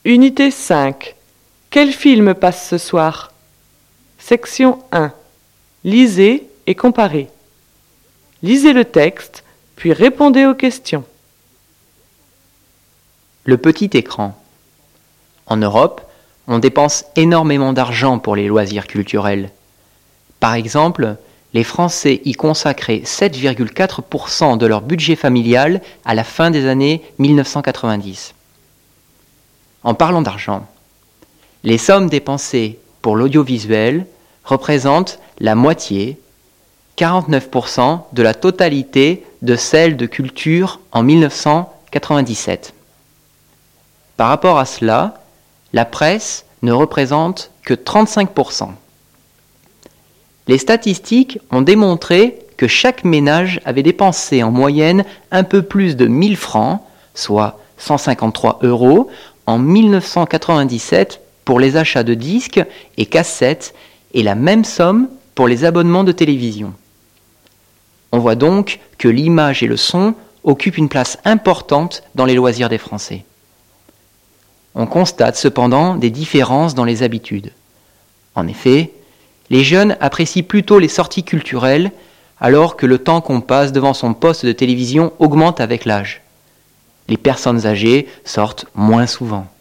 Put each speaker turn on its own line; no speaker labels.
Unité 5. Quel film passe ce soir? Section 1. Lisez et comparez. Lisez le texte, puis répondez aux questions.
Le petit écran. En Europe, on dépense énormément d'argent pour les loisirs culturels. Par exemple, les Français y consacraient 7,4% de leur budget familial à la fin des années 1990. En parlant d'argent, les sommes dépensées pour l'audiovisuel représentent la moitié, 49% de la totalité de celles de culture en 1997. Par rapport à cela, la presse ne représente que 35%. Les statistiques ont démontré que chaque ménage avait dépensé en moyenne un peu plus de 1000 francs, soit 153 € en 1997 pour les achats de disques et cassettes et la même somme pour les abonnements de télévision. On voit donc que l'image et le son occupent une place importante dans les loisirs des Français. On constate cependant des différences dans les habitudes. En effet, les jeunes apprécient plutôt les sorties culturelles alors que le temps qu'on passe devant son poste de télévision augmente avec l'âge. Les personnes âgées sortent moins souvent.